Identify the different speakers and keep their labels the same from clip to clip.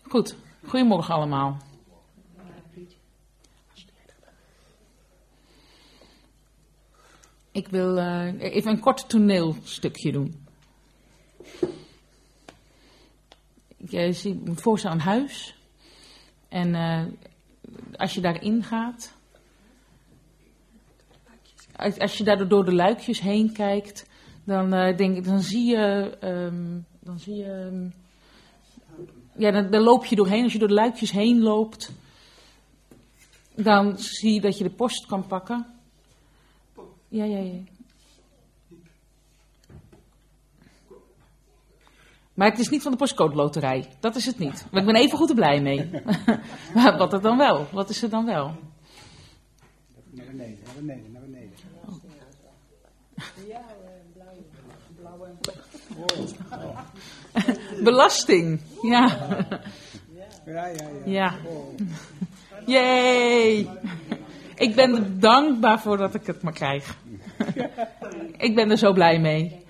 Speaker 1: Goed, goedemorgen allemaal. Ik wil even een kort toneelstukje doen. Je ziet voor ze een huis. En als je daarin gaat, als je daar door de luikjes heen kijkt, dan zie je, dan loop je doorheen. Als je door de luikjes heen loopt, dan zie je dat je de post kan pakken. Ja. Maar het is niet van de postcode loterij. Dat is het niet. Maar ik ben even goed er blij mee. Maar wat er dan wel? Wat is er dan wel?
Speaker 2: Naar beneden. Oh.
Speaker 3: Ja, blauwe.
Speaker 1: Belasting. Ja.
Speaker 2: Ja.
Speaker 1: Jee. Ik ben er dankbaar voor dat ik het maar krijg. Ik ben er zo blij mee.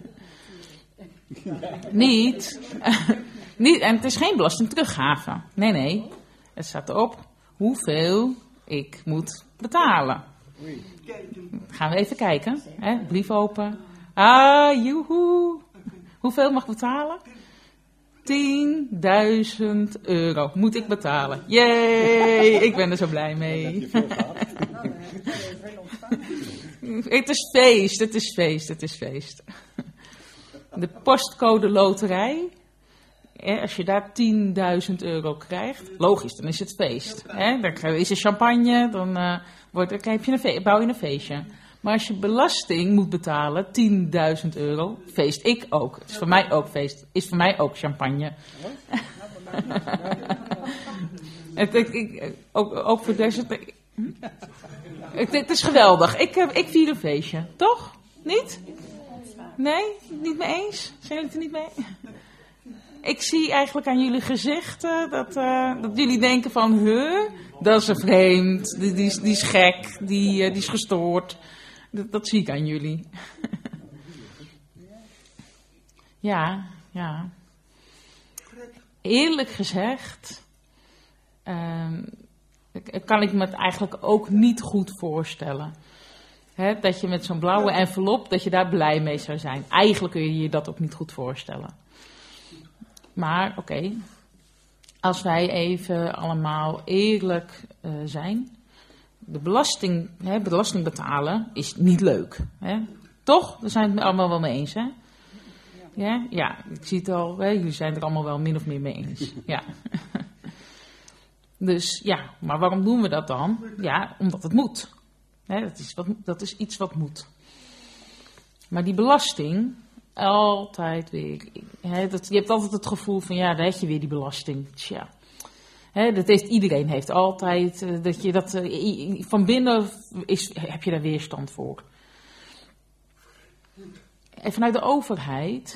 Speaker 1: Niet. En het is geen belastingteruggave. Nee. Het staat erop hoeveel ik moet betalen. Gaan we even kijken. Brief open. Joehoe. Hoeveel mag ik betalen? 10.000 euro moet ik betalen. Jee, ik ben er zo blij mee. Het is feest. De postcode loterij. Als je daar 10.000 euro krijgt, logisch, dan is het feest. Dan is er champagne, dan bouw je een feestje. Maar als je belasting moet betalen, 10.000 euro, feest ik ook. Het is voor mij ook feest. Is voor mij ook champagne. Ook voor deze... Het is geweldig. Ik vier een feestje. Toch? Niet? Nee? Niet mee eens? Zijn jullie het er niet mee? Ik zie eigenlijk aan jullie gezichten dat jullie denken van... dat is een vreemd, die is gek, die is gestoord. Dat zie ik aan jullie. Ja. Eerlijk gezegd... kan ik me het eigenlijk ook niet goed voorstellen. Dat je met zo'n blauwe envelop, dat je daar blij mee zou zijn. Eigenlijk kun je je dat ook niet goed voorstellen. Maar oké, als wij even allemaal eerlijk zijn. De belasting betalen is niet leuk. Toch? Daar zijn we het allemaal wel mee eens, hè? Ja, ik zie het al. Jullie zijn er allemaal wel min of meer mee eens. Ja. Dus ja, maar waarom doen we dat dan? Ja, omdat het moet. Dat is iets wat moet. Maar die belasting, altijd weer. Je hebt altijd het gevoel van, ja, daar heb je weer die belasting. Tja. Iedereen heeft altijd, van binnen heb je daar weerstand voor. En vanuit de overheid...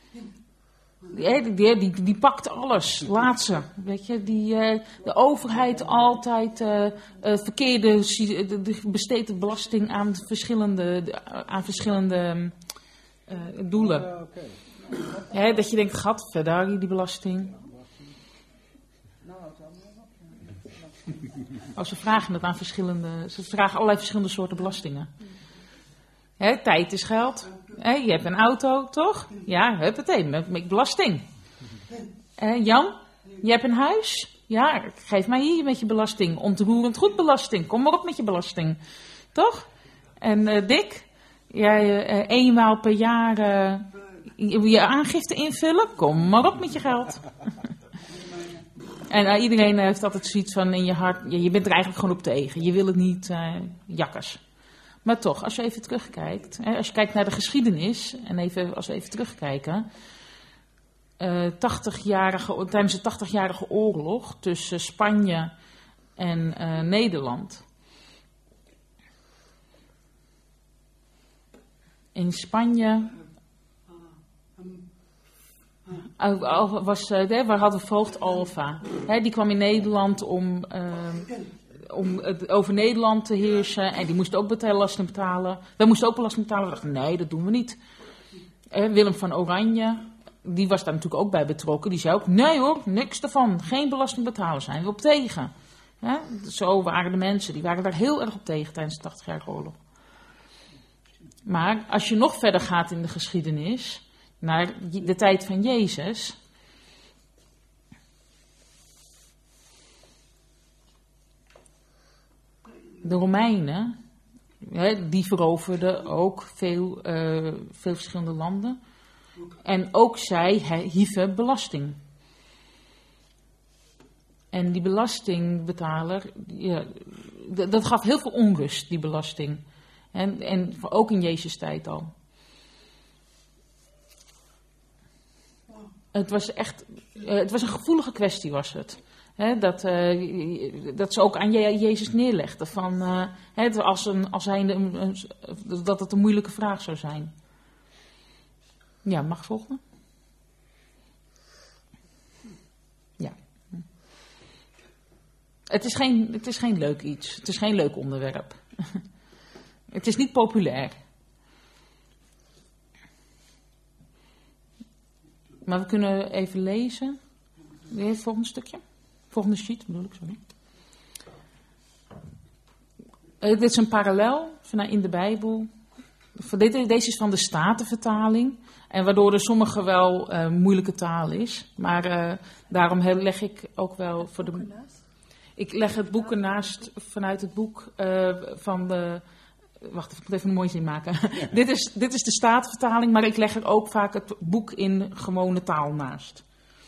Speaker 1: Die pakt alles, laat ze. Weet je, de overheid altijd besteedt de belasting aan verschillende doelen. Dat je denkt, gadverdarie, die belasting. Ze vragen het aan ze vragen allerlei verschillende soorten belastingen. Tijd is geld. Je hebt een auto, toch? Ja, huppatee, met belasting. Jan, je hebt een huis? Ja, geef mij hier met je belasting. Ontroerend goed belasting. Kom maar op met je belasting. Toch? En Dick, jij eenmaal per jaar je aangifte invullen? Kom maar op met je geld. En iedereen heeft altijd zoiets van in je hart, je bent er eigenlijk gewoon op tegen. Je wil het niet jakkers. Maar toch, als je even terugkijkt, als je kijkt naar de geschiedenis, en als we even terugkijken, tijdens de 80-jarige oorlog tussen Spanje en Nederland. In Spanje waar hadden we voogd Alva. Die kwam in Nederland om over Nederland te heersen. En die moest ook belasting betalen. Wij moesten ook belasting betalen. We dachten, nee, dat doen we niet. Willem van Oranje die was daar natuurlijk ook bij betrokken. Die zei ook, nee hoor, niks ervan. Geen belasting betalen, zijn we op tegen. Hè? Zo waren de mensen, die waren daar heel erg op tegen tijdens de 80-jarige oorlog. Maar als je nog verder gaat in de geschiedenis, naar de tijd van Jezus, de Romeinen, die veroverden ook veel verschillende landen. En ook zij hieven belasting. En die belastingbetaler, dat gaf heel veel onrust, die belasting. En ook in Jezus' tijd al. Het was een gevoelige kwestie, was het. Dat ze ook aan Jezus neerlegden. Dat het een moeilijke vraag zou zijn. Ja, mag volgen? Ja. Het is geen leuk iets. Het is geen leuk onderwerp. Het is niet populair. Maar we kunnen even lezen. Het volgende stukje. Volgende sheet bedoel ik, sorry. Dit is een parallel in de Bijbel. Deze is van de Statenvertaling. En waardoor er sommige wel moeilijke taal is. Maar daarom leg ik ook wel voor de... Ik leg het boek ernaast vanuit het boek van de... Wacht, ik moet even een mooie zin maken. Ja. Dit is de Statenvertaling, maar ik leg er ook vaak het boek in gewone taal naast.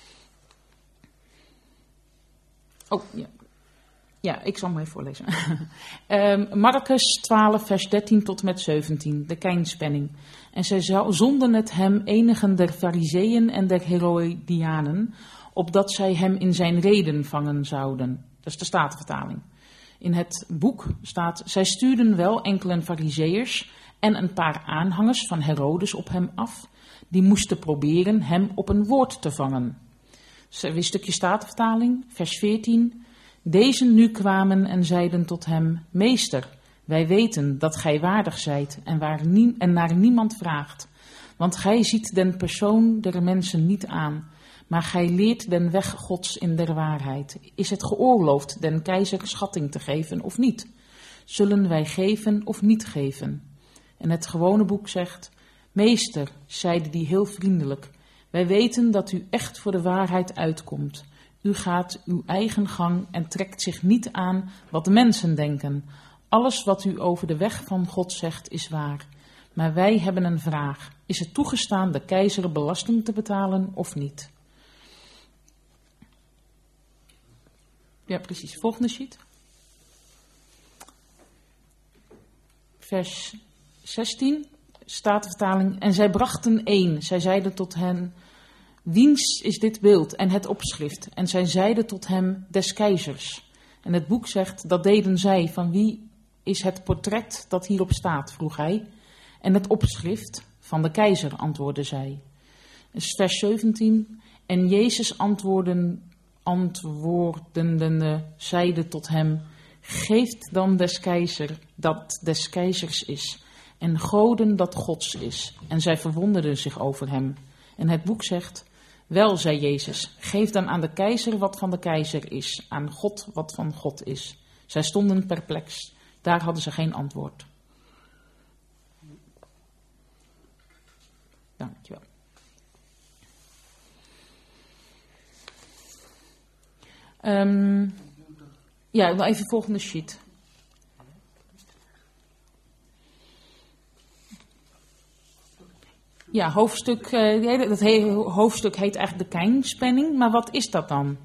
Speaker 1: Oh, ja. Ja, ik zal hem even voorlezen. Marcus 12, vers 13 tot en met 17, de Keinspenning. En zij zonden het hem enigen der Farizeeën en der Herodianen, opdat zij hem in zijn reden vangen zouden. Dat is de Statenvertaling. In het boek staat, zij stuurden wel enkele Farizeeërs en een paar aanhangers van Herodes op hem af, die moesten proberen hem op een woord te vangen. Weer een stukje Statenvertaling, vers 14. Deze nu kwamen en zeiden tot hem, meester, wij weten dat gij waardig zijt en naar niemand vraagt. Want gij ziet den persoon der mensen niet aan, maar gij leert den weg Gods in der waarheid. Is het geoorloofd den keizer schatting te geven of niet? Zullen wij geven of niet geven? En het gewone boek zegt, meester, zeide die heel vriendelijk, wij weten dat u echt voor de waarheid uitkomt. U gaat uw eigen gang en trekt zich niet aan wat de mensen denken. Alles wat u over de weg van God zegt is waar. Maar wij hebben een vraag. Is het toegestaan de keizer belasting te betalen of niet? Ja, precies. Volgende sheet. Vers 16, Statenvertaling. En zij brachten één. Zij zeiden tot hen, wiens is dit beeld en het opschrift? En zij zeiden tot hem, des keizers. En het boek zegt, dat deden zij. Van wie is het portret dat hierop staat, vroeg hij. En het opschrift, van de keizer, antwoordden zij. Dus vers 17. En Jezus antwoordende zeide tot hem, geeft dan des keizer dat des keizers is, en goden dat Gods is. En zij verwonderden zich over hem. En het boek zegt, wel, zei Jezus, geef dan aan de keizer wat van de keizer is, aan God wat van God is. Zij stonden perplex, daar hadden ze geen antwoord. Dankjewel. Ja, nog even volgende sheet. Ja, hoofdstuk, dat hele hoofdstuk heet eigenlijk de Keinspenning, maar wat is dat dan?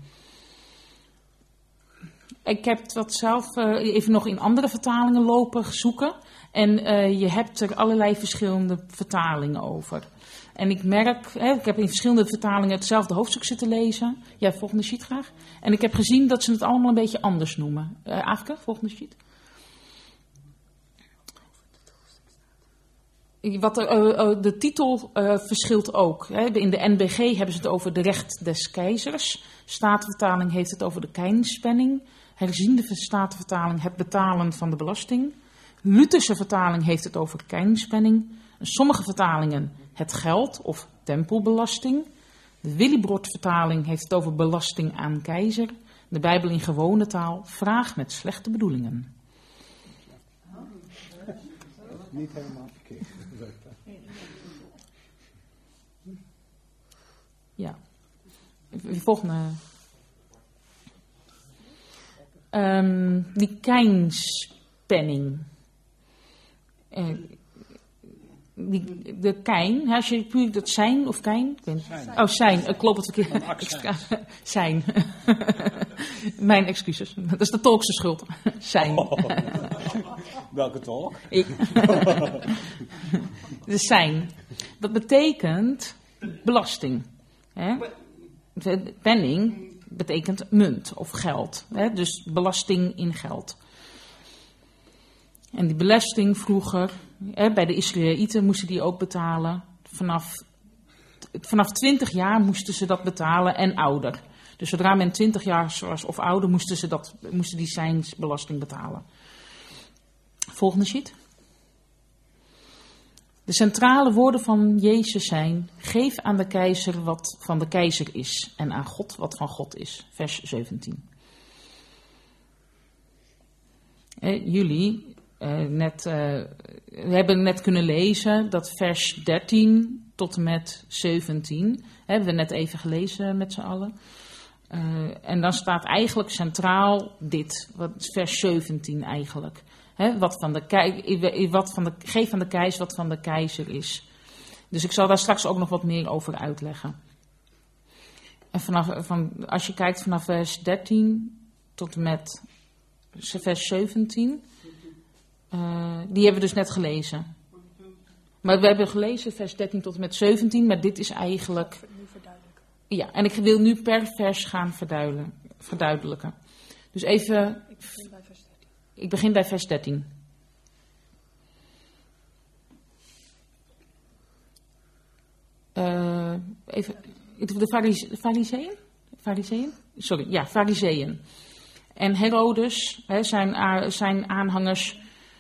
Speaker 1: Ik heb dat zelf even nog in andere vertalingen lopen zoeken en je hebt er allerlei verschillende vertalingen over. En ik merk, ik heb in verschillende vertalingen hetzelfde hoofdstuk zitten lezen. Ja, volgende sheet graag. En ik heb gezien dat ze het allemaal een beetje anders noemen. Aafke, volgende sheet. De titel verschilt ook. In de NBG hebben ze het over de recht des keizers. Statenvertaling heeft het over de Keinspenning. Herziende Statenvertaling het betalen van de belasting. Lutherse vertaling heeft het over Keinspenning. Sommige vertalingen het geld of tempelbelasting. De Willibrord-vertaling heeft het over belasting aan keizer. De Bijbel in gewone taal, vraag met slechte bedoelingen.
Speaker 2: Niet helemaal verkeerd.
Speaker 1: Ja. Volgende. Die Keinspenning. De Kein, als je puur dat zijn of Kein. Oh, zijn, klopt het verkeerd. Zijn. Mijn excuses. Dat is de tolkse schuld. Zijn.
Speaker 2: Welke tolk?
Speaker 1: De zijn. Dat betekent belasting. Hè? Penning betekent munt of geld. Hè? Dus belasting in geld. En die belasting vroeger, bij de Israëlieten moesten die ook betalen. Vanaf 20 jaar moesten ze dat betalen en ouder. Dus zodra men 20 jaar was of ouder, moesten die zijnsbelasting betalen. Volgende sheet. De centrale woorden van Jezus zijn: geef aan de keizer wat van de keizer is en aan God wat van God is. Vers 17. Jullie hebben net kunnen lezen dat vers 13 tot en met 17, hebben we net even gelezen met z'n allen. En dan staat eigenlijk centraal dit, vers 17 eigenlijk. Geef aan de keizer wat van de keizer is. Dus ik zal daar straks ook nog wat meer over uitleggen. En als je kijkt vanaf vers 13 tot en met vers 17, die hebben we dus net gelezen. Maar we hebben gelezen vers 13 tot en met 17, maar dit is eigenlijk... Ja, en ik wil nu per vers gaan verduidelijken. Dus even... Ik begin bij vers 13. Even, de Farizeeën? Sorry, ja, Farizeeën. En Herodes, zijn aanhangers.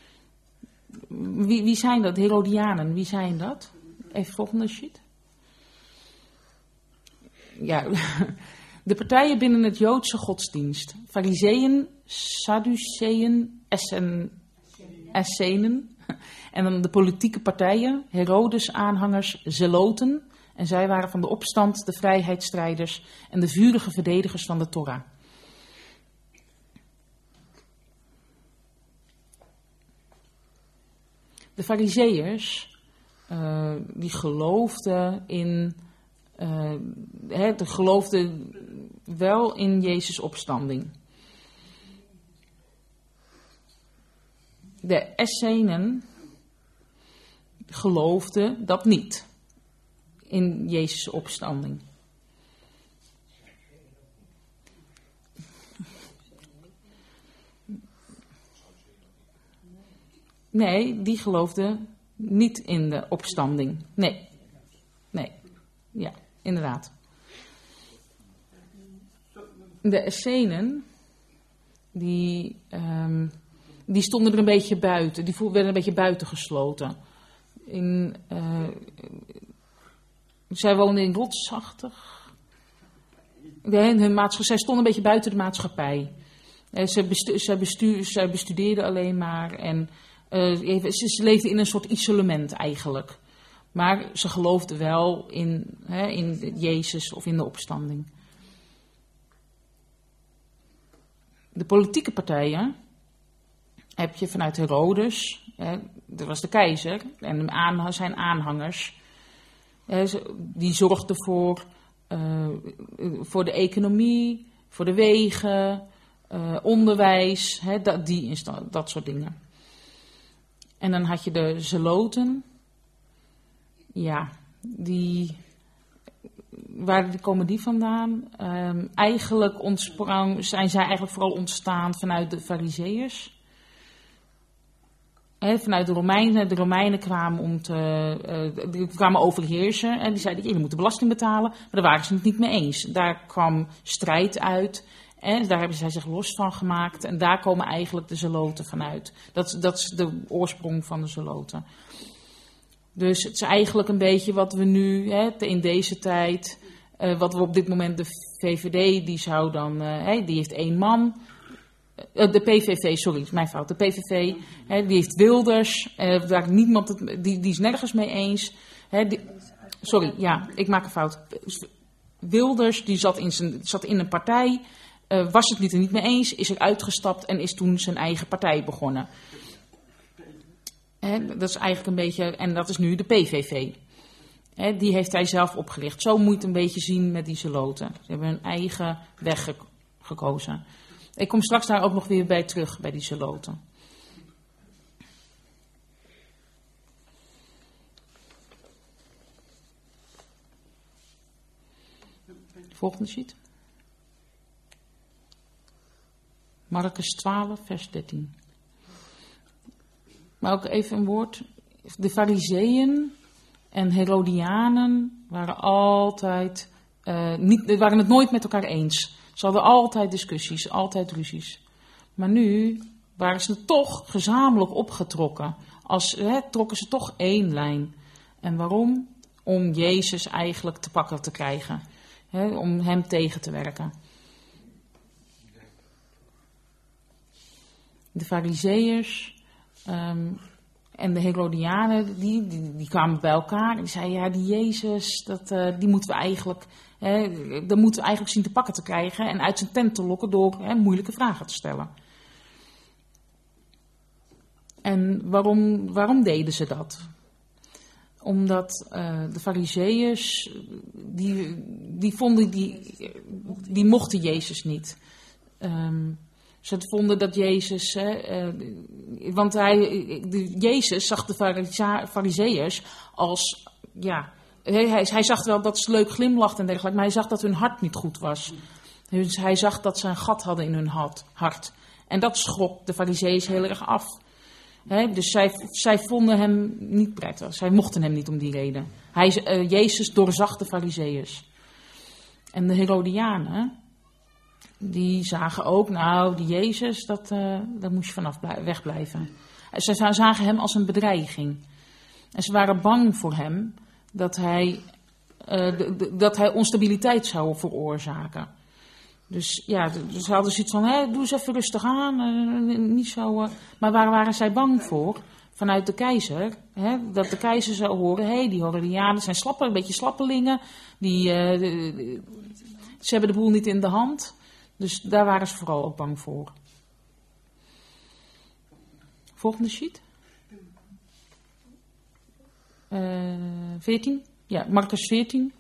Speaker 1: Wie zijn dat? Herodianen, wie zijn dat? Even volgende sheet. Ja, de partijen binnen het Joodse godsdienst. Farizeeën, Sadduceeën, Essenen. En dan de politieke partijen. Herodes aanhangers, Zeloten. En zij waren van de opstand, de vrijheidsstrijders en de vurige verdedigers van de Torah. De Farizeeërs, die geloofden geloofden wel in Jezus' opstanding. De Essenen geloofden dat niet, in Jezus' opstanding. Nee, die geloofden niet in de opstanding. Nee. Ja, inderdaad. De Essenen, die stonden er een beetje buiten. Die werden een beetje buitengesloten. Zij woonden in rotsachtig. Zij stonden een beetje buiten de maatschappij. Zij bestudeerden alleen maar. En ze leefden in een soort isolement eigenlijk. Maar ze geloofden wel in Jezus of in de opstanding. De politieke partijen heb je vanuit Herodes, dat was de keizer, en zijn aanhangers. Die zorgden voor de economie, voor de wegen, onderwijs, dat soort dingen. En dan had je de Zeloten. Ja, waar komen die vandaan? Zijn zij eigenlijk vooral ontstaan vanuit de Farizeeërs. Vanuit de Romeinen. De Romeinen kwamen overheersen. En die zeiden, jullie moeten belasting betalen. Maar daar waren ze het niet mee eens. Daar kwam strijd uit. En daar hebben zij zich los van gemaakt. En daar komen eigenlijk de Zeloten vanuit. Dat is de oorsprong van de Zeloten. Dus het is eigenlijk een beetje wat we nu in deze tijd Wat we op dit moment de VVD, die zou dan, die heeft 1 man. De PVV, sorry, is mijn fout. De PVV, die heeft Wilders. Waar niemand die is nergens mee eens. Sorry, ja, ik maak een fout. Wilders, die zat in een partij. Was het er niet mee eens, is er uitgestapt en is toen zijn eigen partij begonnen. Dat is eigenlijk een beetje, en dat is nu de PVV. Die heeft hij zelf opgericht. Zo moet je het een beetje zien met die Zeloten. Ze hebben hun eigen weg gekozen. Ik kom straks daar ook nog weer bij terug, bij die Zeloten. Volgende sheet. Markus 12, vers 13. Maar ook even een woord. De Farizeeën en Herodianen waren waren het nooit met elkaar eens. Ze hadden altijd discussies, altijd ruzies. Maar nu waren ze toch gezamenlijk opgetrokken. Trokken ze toch één lijn. En waarom? Om Jezus eigenlijk te pakken te krijgen. Om hem tegen te werken. De Farizeeërs en de Herodianen, die kwamen bij elkaar. En die zeiden, ja, die Jezus, die moeten we eigenlijk, dat moeten we eigenlijk zien te pakken te krijgen. En uit zijn tent te lokken door moeilijke vragen te stellen. En waarom deden ze dat? Omdat de Farizeeërs, die vonden, die mochten Jezus niet. Ze vonden dat Jezus, want Jezus zag de Farizeeërs als, ja, hij zag wel dat ze leuk glimlachten en dergelijke, maar hij zag dat hun hart niet goed was. Dus hij zag dat ze een gat hadden in hun hart. En dat schrok de Farizeeërs heel erg af. Dus zij vonden hem niet prettig. Zij mochten hem niet om die reden. Jezus doorzag de Farizeeërs. En de Herodianen, die zagen ook, nou, die Jezus, daar moest je vanaf wegblijven. Ze zagen hem als een bedreiging. En ze waren bang voor hem dat hij onstabiliteit zou veroorzaken. Dus ja, ze hadden zoiets van, doe eens even rustig aan, niet zo. Maar waar waren zij bang voor? Vanuit de keizer, dat de keizer zou horen, die Herodianen zijn een beetje slappelingen, ze hebben de boel niet in de hand. Dus daar waren ze vooral ook bang voor. Volgende sheet. 14. Ja, Markus 14.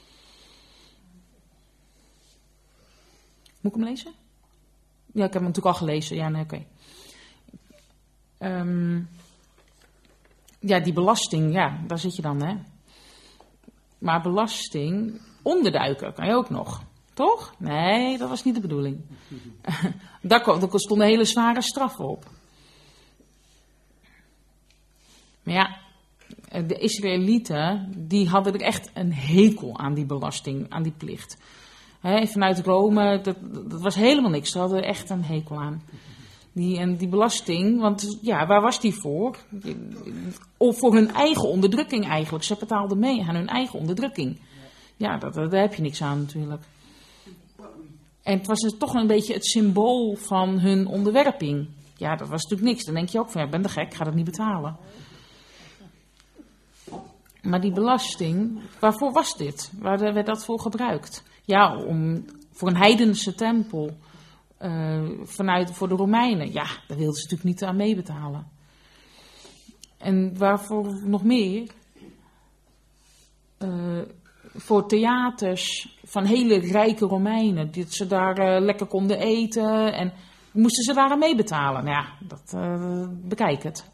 Speaker 1: Moet ik hem lezen? Ja, ik heb hem natuurlijk al gelezen. Ja, nee, oké. Ja, die belasting, ja, daar zit je dan, hè. Maar belasting onderduiken kan je ook nog. Toch? Nee, dat was niet de bedoeling. Daar stonden hele zware straffen op. Maar ja, de Israëlieten, die hadden er echt een hekel aan die belasting, aan die plicht. Vanuit Rome, dat was helemaal niks. Ze hadden er echt een hekel aan. Die belasting, want ja, waar was die voor? Of voor hun eigen onderdrukking eigenlijk. Ze betaalden mee aan hun eigen onderdrukking. Ja, daar heb je niks aan natuurlijk. En het was dus toch een beetje het symbool van hun onderwerping. Ja, dat was natuurlijk niks. Dan denk je ook van, ja, ik ben de gek, ik ga dat niet betalen. Maar die belasting, waarvoor was dit? Waar werd dat voor gebruikt? Ja, voor een heidense tempel. Voor de Romeinen. Ja, daar wilden ze natuurlijk niet aan meebetalen. En waarvoor nog meer? Voor theaters van hele rijke Romeinen. Dat ze daar lekker konden eten. En moesten ze daar aan meebetalen. Nou ja, bekijk het.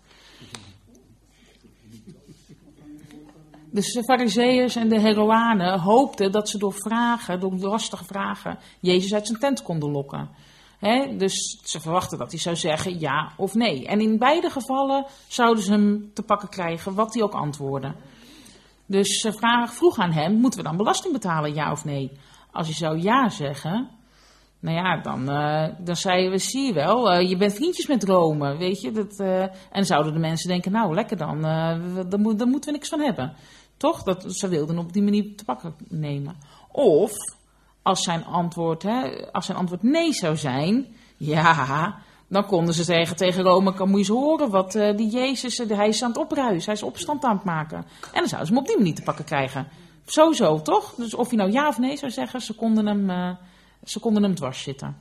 Speaker 1: Dus de Farizeeërs en de Herodianen hoopten dat ze door lastige vragen, Jezus uit zijn tent konden lokken. Dus ze verwachten dat hij zou zeggen ja of nee. En in beide gevallen zouden ze hem te pakken krijgen, wat hij ook antwoordde. Dus ze vroegen aan hem, moeten we dan belasting betalen, ja of nee? Als hij zou ja zeggen, nou ja, dan zeiden we, zie je wel, je bent vriendjes met Rome, weet je. En zouden de mensen denken, nou lekker dan, daar moeten we niks van hebben. Toch? Ze wilden op die manier te pakken nemen. Of als zijn antwoord nee zou zijn, ja, dan konden ze zeggen tegen Rome, moet je eens horen wat die Jezus, hij is aan het opruisen, hij is opstand aan het maken. En dan zouden ze hem op die manier te pakken krijgen. Sowieso, toch? Dus of je nou ja of nee zou zeggen, ze konden hem dwars zitten.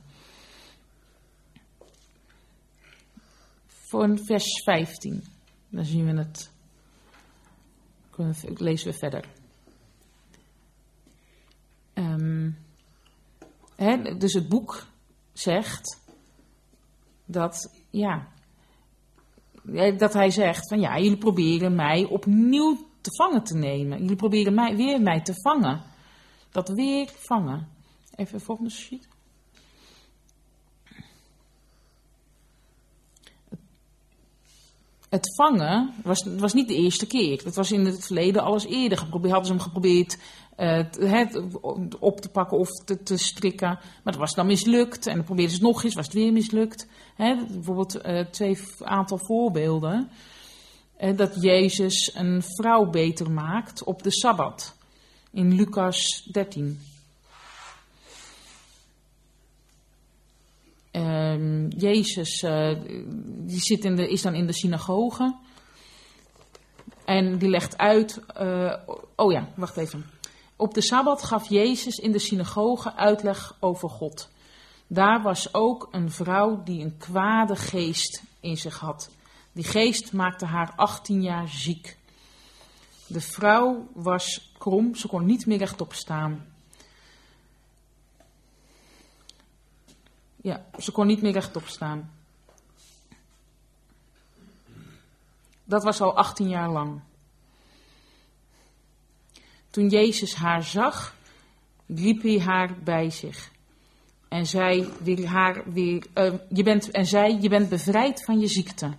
Speaker 1: Voor vers 15, dan zien we het. Lezen we verder. Dus het boek zegt dat hij zegt van ja, jullie proberen mij opnieuw te vangen te nemen. Jullie proberen mij te vangen. Dat weer vangen. Even de volgende sheet. Het vangen was niet de eerste keer. Dat was in het verleden alles eerder geprobeerd. Hadden ze hem geprobeerd op te pakken of te strikken. Maar dat was dan mislukt. En dan probeerden ze het nog eens, was het weer mislukt. Bijvoorbeeld aantal voorbeelden. Dat Jezus een vrouw beter maakt op de Sabbat. In Lucas 13. Jezus die is dan in de synagoge. En die legt uit... wacht even. Op de Sabbat gaf Jezus in de synagoge uitleg over God. Daar was ook een vrouw die een kwade geest in zich had. Die geest maakte haar 18 jaar ziek. De vrouw was krom, ze kon niet meer rechtop staan. Ja, ze kon niet meer rechtop staan. Dat was al 18 jaar lang. Toen Jezus haar zag, riep hij haar bij zich. En zei je bent bevrijd van je ziekte.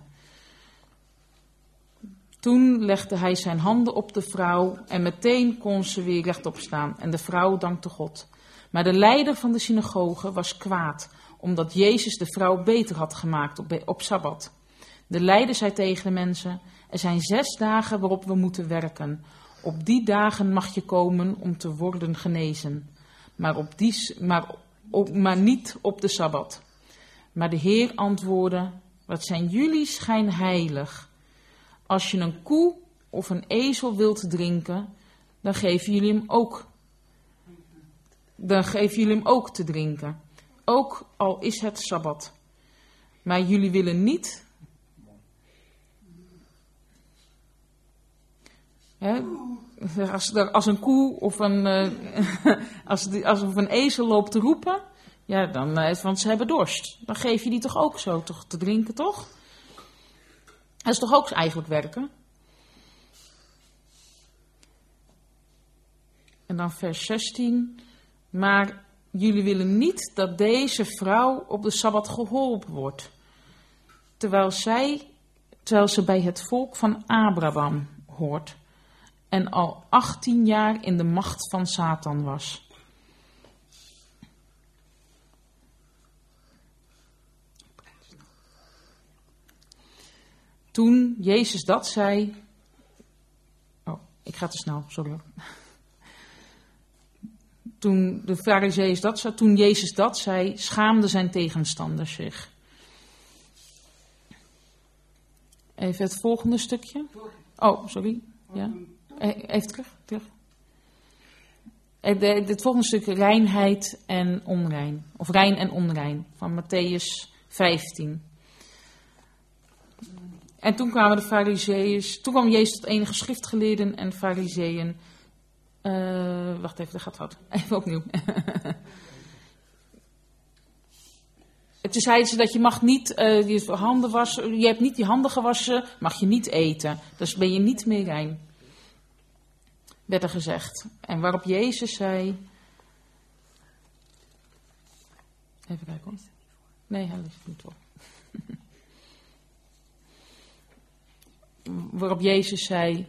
Speaker 1: Toen legde hij zijn handen op de vrouw en meteen kon ze weer rechtop staan. En de vrouw dankte God. Maar de leider van de synagoge was kwaad, omdat Jezus de vrouw beter had gemaakt op Sabbat. De leider zei tegen de mensen, er zijn 6 dagen waarop we moeten werken. Op die dagen mag je komen om te worden genezen. Maar niet op de Sabbat. Maar de Heer antwoordde, wat zijn jullie schijnheilig? Als je een koe of een ezel wilt drinken, dan geven jullie hem ook te drinken. Ook al is het Sabbat. Maar jullie willen niet... Als een koe of als een ezel loopt te roepen, ja, dan, want ze hebben dorst. Dan geef je die toch ook zo te drinken, toch? Dat is toch ook eigenlijk werken? En dan vers 16. Maar jullie willen niet dat deze vrouw op de Sabbat geholpen wordt. Terwijl ze bij het volk van Abraham hoort. En al 18 jaar in de macht van Satan was. Toen Jezus dat zei... Oh, ik ga te snel, sorry. Toen Jezus dat zei, schaamden zijn tegenstanders zich. Even het volgende stukje. Oh, sorry. Ja. Even terug. Het volgende stuk, reinheid en onrein. Of rein en onrein, van Mattheüs 15. En toen kwamen de Farizeeën, toen kwam Jezus tot enige schriftgeleerden en Farizeeën. Wacht even, dat gaat fout. Even opnieuw. Toen zeiden ze dat je mag niet je handen wassen, je hebt niet je handen gewassen, mag je niet eten. Dus ben je niet meer rein. Werd er gezegd. En waarop Jezus zei... Even kijken hoor. Nee, hij ligt niet voor. Waarop Jezus zei...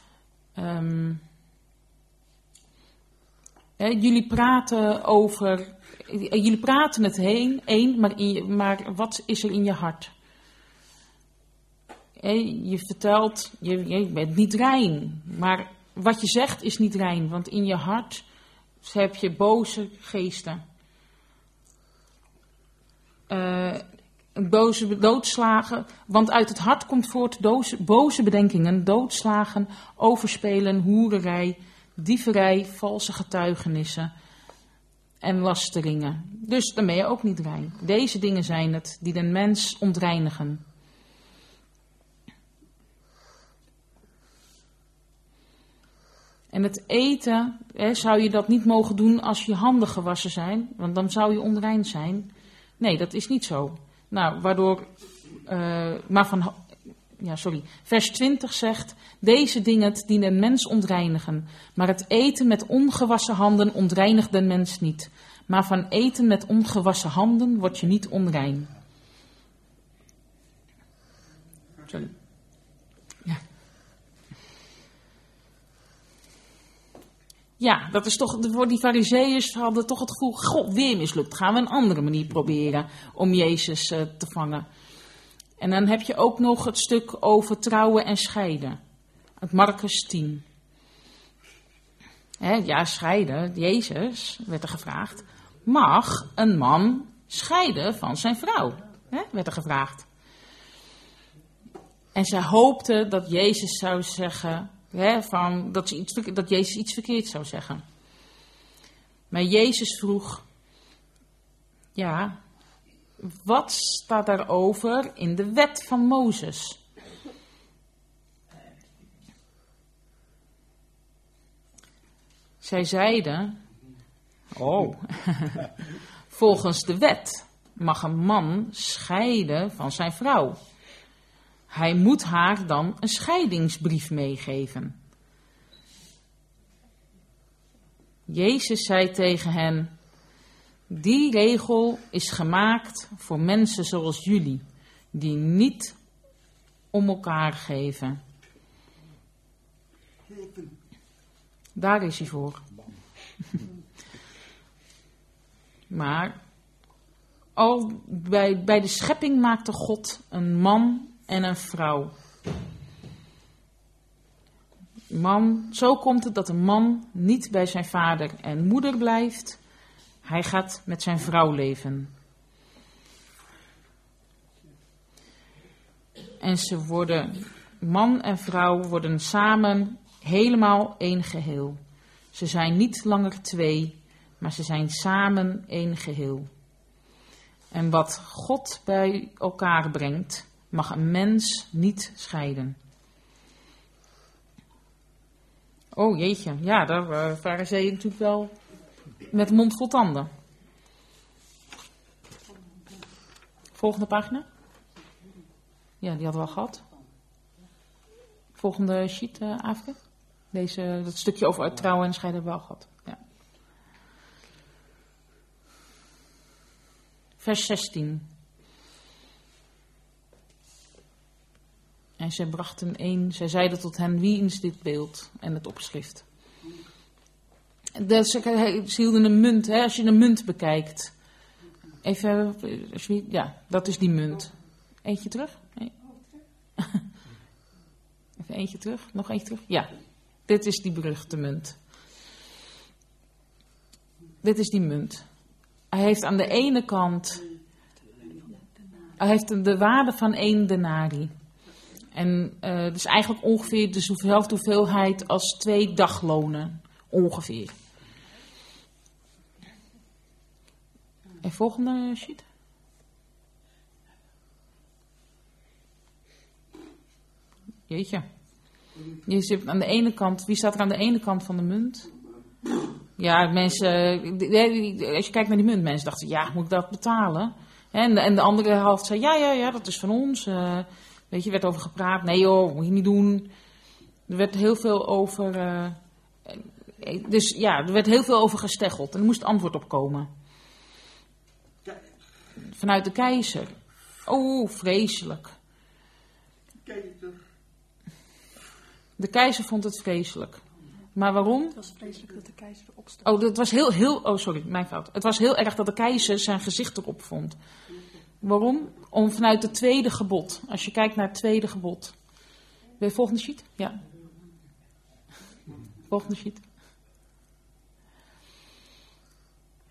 Speaker 1: jullie praten het heen, maar wat is er in je hart? Je vertelt, je bent niet rein, maar wat je zegt is niet rein, want in je hart Dus heb je boze geesten. Boze doodslagen, want uit het hart komt voort boze bedenkingen, doodslagen, overspelen, hoererij, dieverij, valse getuigenissen en lasteringen. Dus dan ben je ook niet rein. Deze dingen zijn het die de mens ontreinigen. En het eten, zou je dat niet mogen doen als je handen gewassen zijn, want dan zou je onrein zijn. Nee, dat is niet zo. Nou, waardoor, vers 20 zegt, deze dingen die den mens ontreinigen, maar het eten met ongewassen handen ontreinigt den mens niet. Maar van eten met ongewassen handen word je niet onrein. Sorry. Ja. Ja, dat is toch, voor die farizeeërs hadden toch het gevoel, god, weer mislukt. Gaan we een andere manier proberen om Jezus te vangen. En dan heb je ook nog het stuk over trouwen en scheiden. Uit Marcus 10. Scheiden, Jezus, werd er gevraagd. Mag een man scheiden van zijn vrouw? Werd er gevraagd. En zij hoopten dat Jezus zou zeggen, dat Jezus iets verkeerd zou zeggen. Maar Jezus vroeg, ja, wat staat daarover in de wet van Mozes? Zij zeiden, volgens de wet mag een man scheiden van zijn vrouw. Hij moet haar dan een scheidingsbrief meegeven. Jezus zei tegen hen, die regel is gemaakt voor mensen zoals jullie, die niet om elkaar geven. Daar is hij voor. Maar al bij de schepping maakte God een man en een vrouw. Zo komt het dat een man niet bij zijn vader en moeder blijft. Hij gaat met zijn vrouw leven. En man en vrouw worden samen helemaal één geheel. Ze zijn niet langer twee, maar ze zijn samen één geheel. En wat God bij elkaar brengt, mag een mens niet scheiden. Oh jeetje, ja, daar waren ze natuurlijk wel met de mond vol tanden. Volgende pagina. Ja, die hadden we al gehad. Volgende sheet, Aafke. Dat stukje over trouwen en scheiden hebben we al gehad. Ja. Vers 16. En zij zeiden tot hen, wie is dit beeld en het opschrift? Ze hielden een munt, als je een munt bekijkt. Even, ja, dat is die munt. Eentje terug? Nee. Even eentje terug, nog eentje terug. Ja, dit is die beruchte munt. Dit is die munt. Hij heeft aan de ene kant, hij heeft de waarde van 1 denari. En dus eigenlijk ongeveer dezelfde hoeveelheid als 2 daglonen. Ongeveer. En volgende sheet. Jeetje. Je zit aan de ene kant, wie staat er aan de ene kant van de munt? Ja, mensen, als je kijkt naar die munt, mensen dachten, ja, moet ik dat betalen? En de andere helft zei, ja, dat is van ons. Weet je, werd over gepraat. Nee joh, moet je niet doen. Er werd heel veel over, er werd heel veel over gesteggeld. En er moest antwoord op komen. Vanuit de keizer. Oh, vreselijk. De keizer vond het vreselijk. Maar waarom?
Speaker 4: Het was vreselijk dat de keizer erop stond.
Speaker 1: Oh, dat was mijn fout. Het was heel erg dat de keizer zijn gezicht erop vond. Waarom? Om vanuit het tweede gebod. Als je kijkt naar het tweede gebod. Wil je volgende sheet? Ja. Volgende sheet.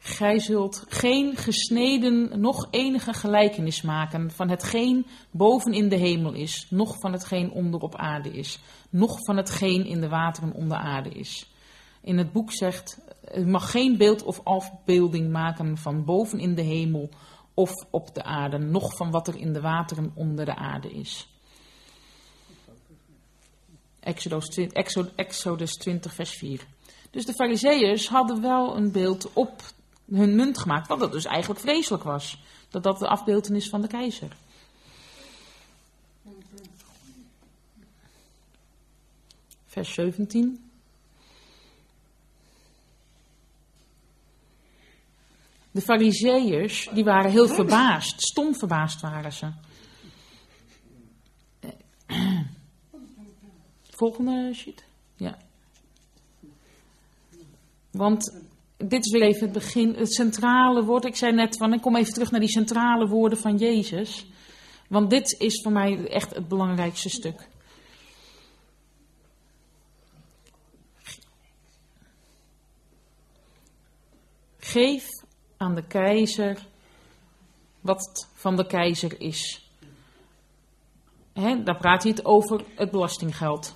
Speaker 1: gij zult geen gesneden, nog enige gelijkenis maken van hetgeen boven in de hemel is, noch van hetgeen onder op aarde is, noch van hetgeen in de wateren onder aarde is. In het boek zegt, u mag geen beeld of afbeelding maken van boven in de hemel of op de aarde, noch van wat er in de wateren onder de aarde is. Exodus 20 vers 4. Dus de Farizeeërs hadden wel een beeld op hun munt gemaakt, wat dat dus eigenlijk vreselijk was. Dat de afbeeldenis van de keizer. Vers 17. De Farizeeërs, die waren heel verbaasd, stom verbaasd waren ze. Volgende sheet. Ja. Want dit is weer even het begin, het centrale woord. Ik zei net van, ik kom even terug naar die centrale woorden van Jezus. Want dit is voor mij echt het belangrijkste stuk. Geef aan de keizer wat van de keizer is. Daar praat hij het over het belastinggeld.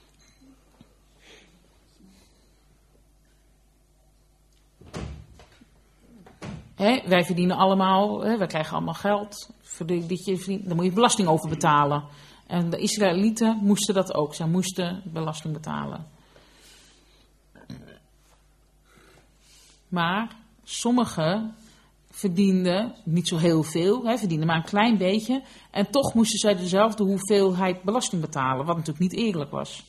Speaker 1: Wij verdienen allemaal, wij krijgen allemaal geld. Daar moet je belasting over betalen. En de Israëlieten moesten dat ook. Zij moesten belasting betalen. Maar sommigen verdienden niet zo heel veel. Verdienden maar een klein beetje. En toch moesten zij dezelfde hoeveelheid belasting betalen. Wat natuurlijk niet eerlijk was.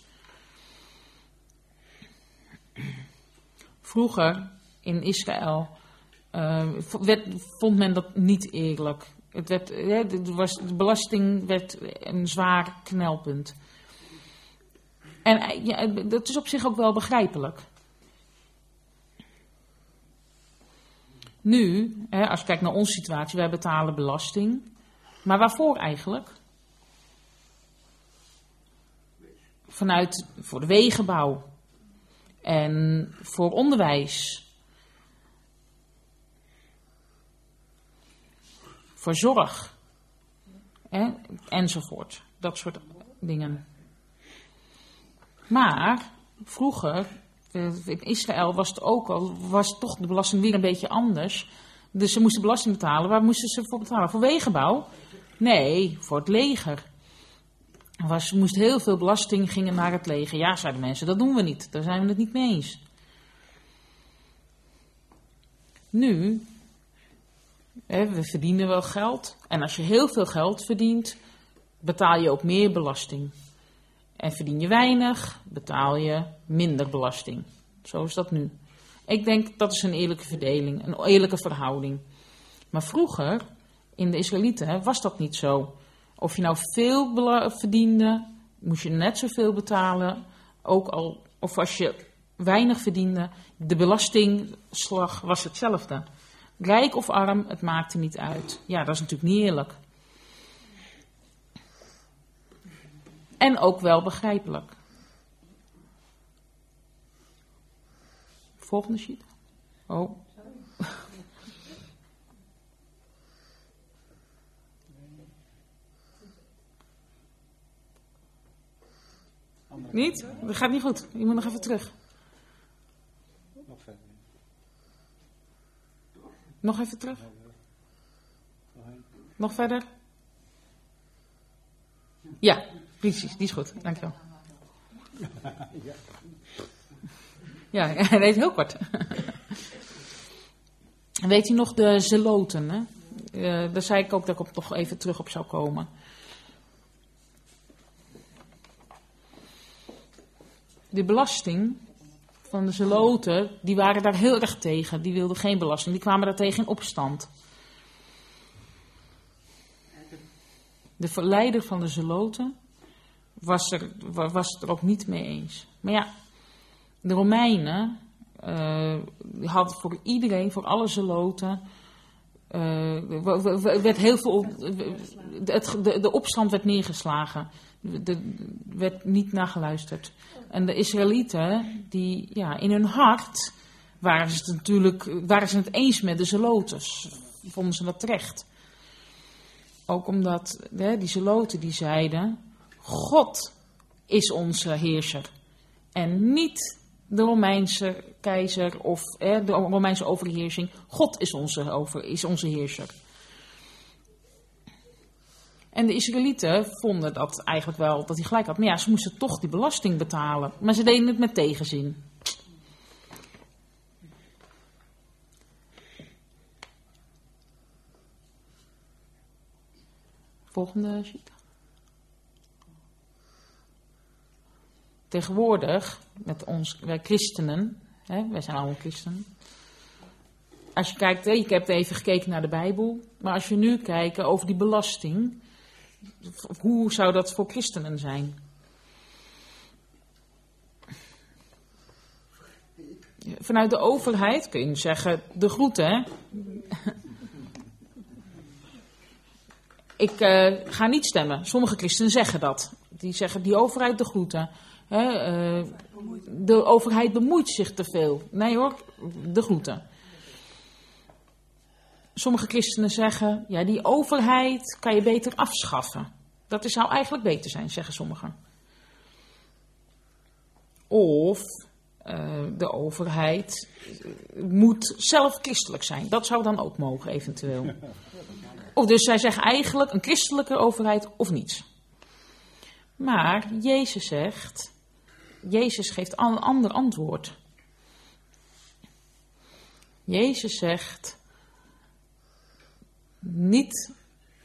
Speaker 1: Vroeger in Israël vond men dat niet eerlijk. De belasting werd een zwaar knelpunt. En dat is op zich ook wel begrijpelijk. Nu, als je kijkt naar onze situatie, wij betalen belasting. Maar waarvoor eigenlijk? Voor de wegenbouw. En voor onderwijs. Voor zorg. Enzovoort. Dat soort dingen. Maar vroeger, in Israël was toch de belasting weer een beetje anders. Dus ze moesten belasting betalen. Waar moesten ze voor betalen? Voor wegenbouw? Nee, voor het leger. Er moest heel veel belasting gingen naar het leger. Ja, zeiden mensen, dat doen we niet. Daar zijn we het niet mee eens. Nu, we verdienen wel geld. En als je heel veel geld verdient, betaal je ook meer belasting. En verdien je weinig, betaal je minder belasting. Zo is dat nu. Ik denk dat is een eerlijke verdeling, een eerlijke verhouding. Maar vroeger, in de Israëlieten, was dat niet zo. Of je nou veel verdiende, moest je net zoveel betalen. Of als je weinig verdiende, de belastingslag was hetzelfde. Rijk of arm, het maakte niet uit. Ja, dat is natuurlijk niet eerlijk. En ook wel begrijpelijk. Volgende sheet. Oh. Niet? Dat gaat niet goed. Je moet nog even terug.
Speaker 2: Nog verder.
Speaker 1: Nog even terug. Nog verder. Ja, precies. Die is goed. Dankjewel. Ja, hij deed heel kort. Weet u nog de zeloten? Hè? Daar zei ik ook dat ik toch even terug op zou komen. De belasting van de zeloten, die waren daar heel erg tegen. Die wilden geen belasting. Die kwamen daar tegen in opstand. De leider van de zeloten was het er ook niet mee eens. Maar ja, de Romeinen hadden voor iedereen, voor alle zeloten, werd heel veel, de opstand werd neergeslagen. Werd niet naar geluisterd. En de Israëlieten, die in hun hart waren ze het eens met de zeloten. Vonden ze dat terecht. Ook omdat die zeloten die zeiden, God is onze heerser. En niet de Romeinse keizer of de Romeinse overheersing. God is onze heerser. En de Israëlieten vonden dat eigenlijk wel, dat hij gelijk had. Maar ja, ze moesten toch die belasting betalen. Maar ze deden het met tegenzin. Volgende sheet. Tegenwoordig, wij christenen, wij zijn allemaal christenen. Als je kijkt, ik heb even gekeken naar de Bijbel. Maar als je nu kijkt over die belasting, hoe zou dat voor christenen zijn? Vanuit de overheid kun je zeggen, de groeten, hè? Ik ga niet stemmen. Sommige christenen zeggen dat. Die zeggen, die overheid de groeten. De overheid bemoeit zich te veel. Nee hoor, de groeten. Sommige christenen zeggen, ja, die overheid kan je beter afschaffen. Dat zou eigenlijk beter zijn, zeggen sommigen. Of de overheid moet zelf christelijk zijn. Dat zou dan ook mogen, eventueel. Of dus zij zeggen eigenlijk een christelijke overheid of niets. Maar Jezus geeft een ander antwoord. Jezus zegt niet,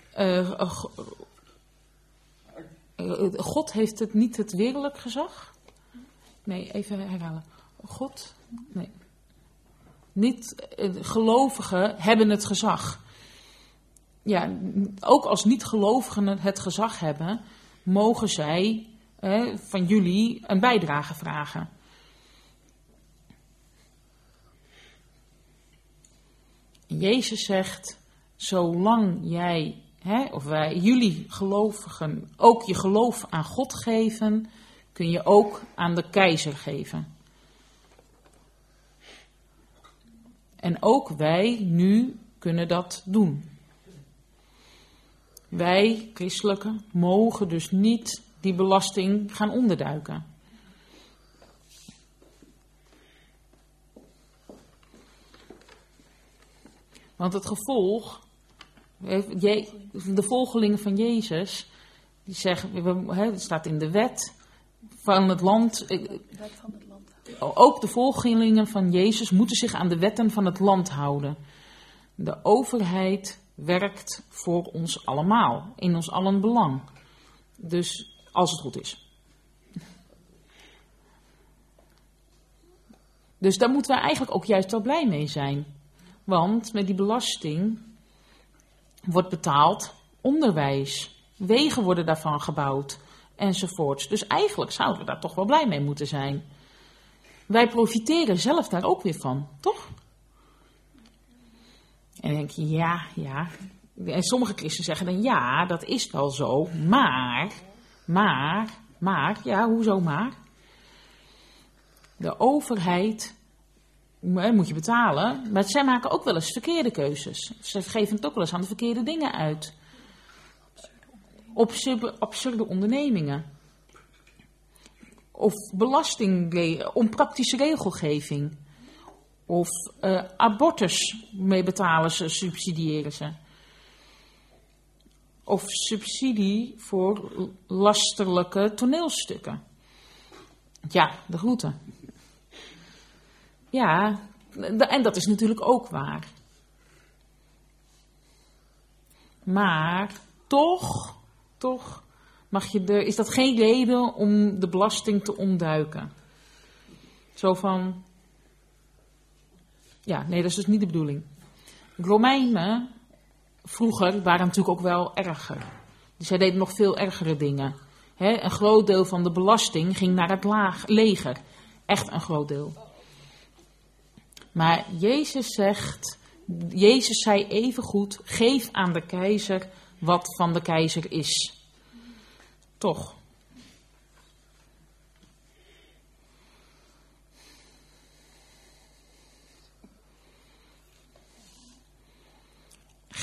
Speaker 1: God heeft het niet het wereldlijk gezag. Nee, even herhalen. Niet gelovigen hebben het gezag. Ja, ook als niet-gelovigen het gezag hebben, mogen zij van jullie een bijdrage vragen. Jezus zegt, zolang jullie gelovigen ook je geloof aan God geven, kun je ook aan de keizer geven. En ook wij nu kunnen dat doen. Wij, christelijken, mogen dus niet die belasting gaan onderduiken. Want het gevolg, de volgelingen van Jezus, die zeggen, het staat in de wet van het land. Ook de volgelingen van Jezus moeten zich aan de wetten van het land houden. De overheid werkt voor ons allemaal, in ons allen belang. Dus als het goed is. Dus daar moeten we eigenlijk ook juist wel blij mee zijn. Want met die belasting wordt betaald onderwijs. Wegen worden daarvan gebouwd enzovoorts. Dus eigenlijk zouden we daar toch wel blij mee moeten zijn. Wij profiteren zelf daar ook weer van, toch? En dan denk je, ja. En sommige christenen zeggen dan, ja, dat is wel zo. Maar, ja, hoezo maar? De overheid moet je betalen, maar zij maken ook wel eens verkeerde keuzes. Ze geven het ook wel eens aan de verkeerde dingen uit. Absurde ondernemingen. Of onpraktische regelgeving. Of abortus mee betalen ze, subsidiëren ze. Of subsidie voor lasterlijke toneelstukken. Ja, de groeten. Ja, en dat is natuurlijk ook waar. Maar toch is dat geen reden om de belasting te ontduiken. Zo van, ja, nee, dat is dus niet de bedoeling. De Romeinen vroeger waren natuurlijk ook wel erger. Dus zij deden nog veel ergere dingen. Een groot deel van de belasting ging naar het leger. Echt een groot deel. Maar Jezus zei evengoed, geef aan de keizer wat van de keizer is. Toch.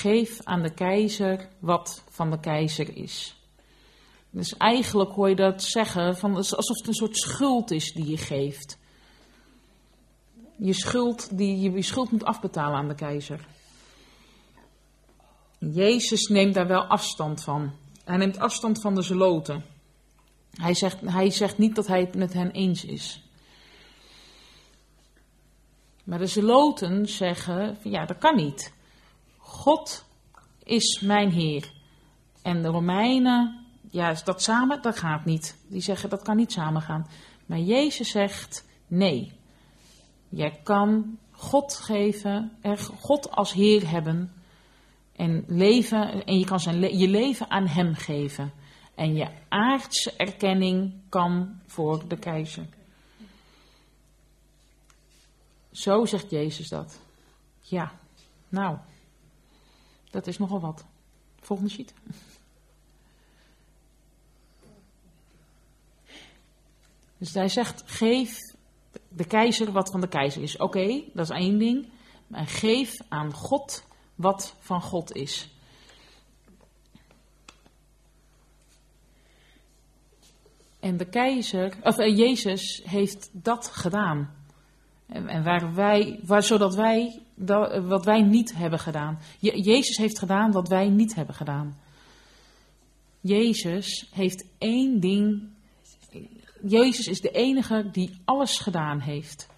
Speaker 1: geef aan de keizer wat van de keizer is. Dus eigenlijk hoor je dat zeggen, alsof het een soort schuld is die je geeft. Je schuld moet afbetalen aan de keizer. Jezus neemt daar wel afstand van. Hij neemt afstand van de zeloten. Hij zegt niet dat hij het met hen eens is. Maar de zeloten zeggen, ja, dat kan niet. God is mijn Heer. En de Romeinen, ja, is dat samen? Dat gaat niet. Die zeggen, dat kan niet samengaan. Maar Jezus zegt, nee. Jij kan God geven, God als Heer hebben. En je kan je leven aan hem geven. En je aardse erkenning kan voor de keizer. Zo zegt Jezus dat. Ja, nou, dat is nogal wat. Volgende sheet. Dus hij zegt, geef de keizer wat van de keizer is. Oké, dat is één ding. Maar geef aan God wat van God is. En de Jezus heeft dat gedaan. En zodat wij wat wij niet hebben gedaan. Jezus heeft gedaan wat wij niet hebben gedaan. Jezus heeft één ding. Jezus is de enige die alles gedaan heeft.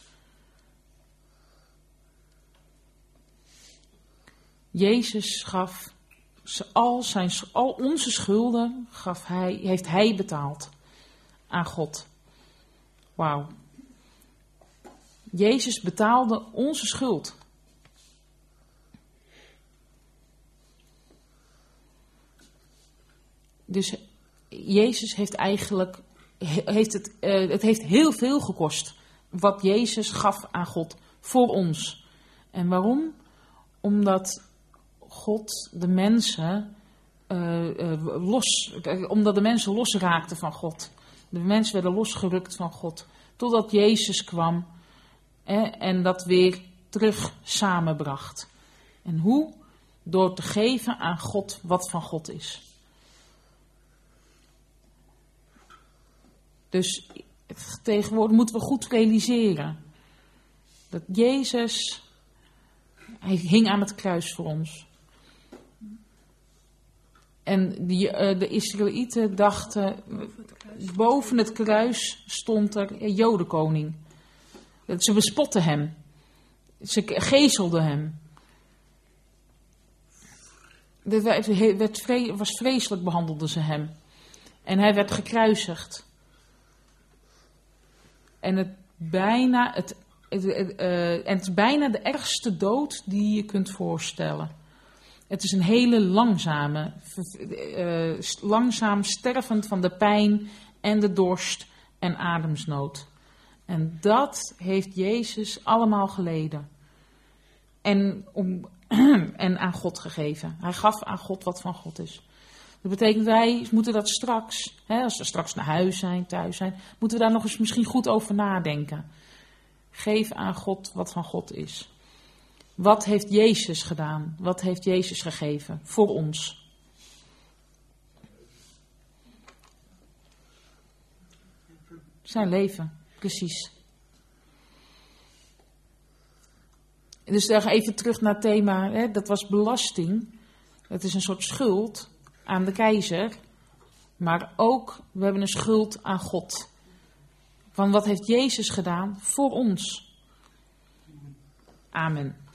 Speaker 1: Jezus gaf al onze schulden heeft hij betaald aan God. Wauw. Jezus betaalde onze schuld. Dus Jezus heeft eigenlijk, het heeft heel veel gekost wat Jezus gaf aan God voor ons. En waarom? Omdat God de mensen omdat de mensen losraakten van God. De mensen werden losgerukt van God. Totdat Jezus kwam en dat weer terug samenbracht. En hoe? Door te geven aan God wat van God is. Dus tegenwoordig moeten we goed realiseren dat Jezus, hij hing aan het kruis voor ons. En de Israëlieten dachten, boven het kruis stond er Jodenkoning. Ze bespotten hem. Ze gezelden hem. Was vreselijk behandelden ze hem. En hij werd gekruisigd. En het is bijna de ergste dood die je kunt voorstellen. Het is een hele langzaam sterven van de pijn en de dorst en ademsnood. En dat heeft Jezus allemaal geleden. En aan God gegeven. Hij gaf aan God wat van God is. Dat betekent wij moeten dat straks, als we straks naar huis zijn, thuis zijn, moeten we daar nog eens misschien goed over nadenken. Geef aan God wat van God is. Wat heeft Jezus gedaan? Wat heeft Jezus gegeven voor ons? Zijn leven, precies. Dus dan even terug naar het thema, dat was belasting. Het is een soort schuld aan de keizer. Maar ook, we hebben een schuld aan God. Van wat heeft Jezus gedaan voor ons? Amen.